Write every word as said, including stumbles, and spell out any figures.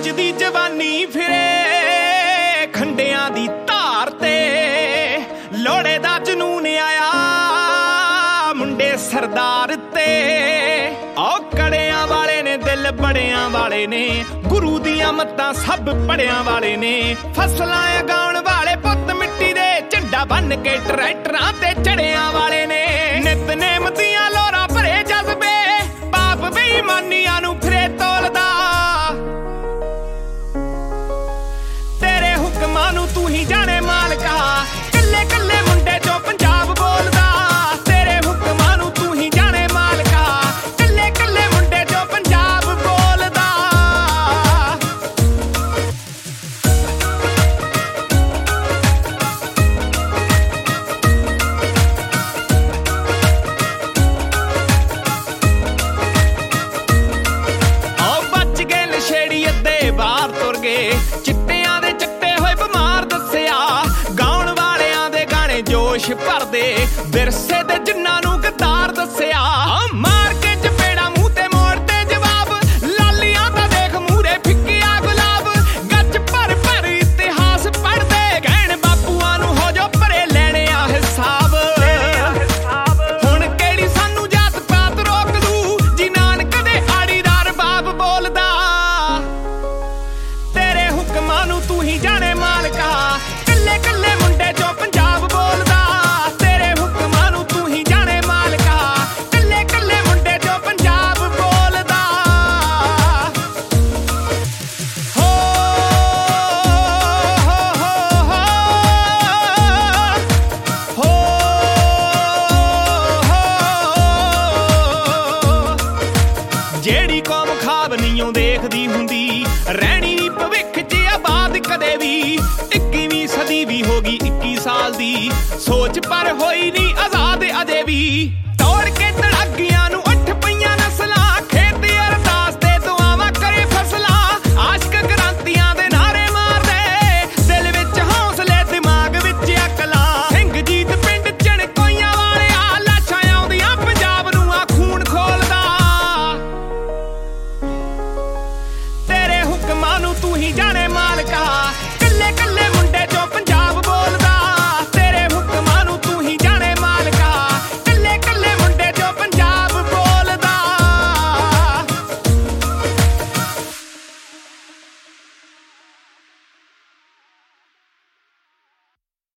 ਦੀ ਜਵਾਨੀ ਫਿਰੇ ਖੰਡਿਆਂ ਦੀ ਧਾਰ ਤੇ ਲੋੜੇ ਦਾ ਜਨੂਨ ਆਇਆ ਮੁੰਡੇ ਸਰਦਾਰ ਤੇ ਓ ਕੜਿਆਂ ਵਾਲੇ ਨੇ ਦਿਲ ਬੜਿਆਂ ਵਾਲੇ ਨੇ ਗੁਰੂ ਦੀਆਂ ਮੱਤਾਂ ਸਭ ਪੜਿਆਂ ਵਾਲੇ ਨੇ ਫਸਲਾਂ ਉਗਾਉਣ ਵਾਲੇ ਪੁੱਤ ਮਿੱਟੀ ਦੇ ਝੰਡਾ ਬੰਨ ਕੇ ਟਰੈਕਟਰਾਂ ਤੇ ਚੜਿਆਂ ਵਾਲੇ ਨੇ ਨਿਤਨੇਮ ਦੀਆਂ ਲੋਰਾਂ ਭਰੇ ਜਜ਼ਬੇ ਪਾਪ ਬੇਈਮਾਨੀਆਂ ਨੂੰ ਫਿਰੇ ਤੋਲਦਾ ਤੇਰੇ ਹੁਕਮਾਂ ਨੂੰ ਤੂੰ ਹੀ ਜਾਣੇ ਮਾਲਕਾ ਕੱਲੇ ਕੱਲੇ ਮੁੰਡੇ ਚੋਂ ਪੰਜਾਬ ਬੋਲਦਾ ਤੇਰੇ ਹੁਕਮਾਂ ਨੂੰ ਤੂੰ ਹੀ ਜਾਣੇ ਮਾਲਕਾ ਕੱਲੇ ਕੱਲੇ ਮੁੰਡੇ ਚੋਂ ਪੰਜਾਬ ਬੋਲਦਾ ਓ ਬੱਚ ਗਏ ਨਸ਼ੇੜੀ ਅੱਧੇ ਬਾਹਰ ਤੁਰ ਗਏ ਚਿੱਟਿਆਂ ਦੇ ਚੱਟੇ ਹੋਏ ਬਿਮਾਰ ਦੱਸਿਆ ਗਾਉਣ ਵਾਲਿਆਂ ਦੇ ਗਾਣੇ ਜੋਸ਼ ਭਰਦੇ ਵਿਰਸੇ ਦੇ ਜਿੰਨਾਂ ਨੂੰ ਗਦਾਰ ਦੱਸਿਆ ਮਾਰ ਕੇ ਚਪੇੜਾ ਮੂੰਹ ਤੇ ਮੋੜ ਤੇ ਜਵਾਬ ਲਾਲੀਆਂ ਦਾ ਦੇਖ ਮੂਰੇ ਫਿੱਕਿਆ ਗੁਲਾਬ ਗੱਜ ਭਰ ਭਰ ਇਤਿਹਾਸ ਪੜ੍ਹਦੇ ਕਹਿਣ ਬਾਪੂਆਂ ਨੂੰ ਹੋ ਜੋ ਭਰੇ ਲੈਣੇ ਆ ਹਿਸਾਬ ਹੁਣ ਕਿਹੜੀ ਸਾਨੂੰ ਜਾਤ ਪਾਤ ਰੋਕ ਦੂ ਜੀ ਨਾਨਕ ਦੇ ਆੜੀ ਦਾ ਰਬਾਬ ਬੋਲਦਾ ਤੇਰੇ ਹੁਕਮਾਂ ਨੂੰ ਤੂੰ ਹੀ ਜਾਣੇ ਮਾਲਕਾ ਕੱਲੇ ਕੱਲੇ ਮੁੰਡੇ ਚੋਂ ਪੰਜਾਬ ਬੋਲਦਾ ਤੇਰੇ ਹੁਕਮਾਂ ਨੂੰ ਤੂੰ ਹੀ ਜਾਣੇ ਮਾਲਕਾ ਕੱਲੇ ਕੱਲੇ ਮੁੰਡੇ ਚੋਂ ਪੰਜਾਬ ਬੋਲਦਾ ਹੋ ਹੋ ਜਿਹੜੀ ਕੌਮ ਖਾਬ ਨਹੀਂ ਦੇਖਦੀ ਹੁੰਦੀ ਰਹਿਣੀ ਨੀ ਭਵਿੱਖ 'ਚ ਆਬਾਦ ਕਦੇ ਵੀ ਇੱਕੀਵੀਂ ਸਦੀ ਵੀ ਹੋ ਗਈ ਇੱਕੀ ਸਾਲ ਦੀ ਸੋਚ ਪਰ ਹੋਈ ਨਹੀਂ ਆਜ਼ਾਦ ਅਜੇ ਵੀ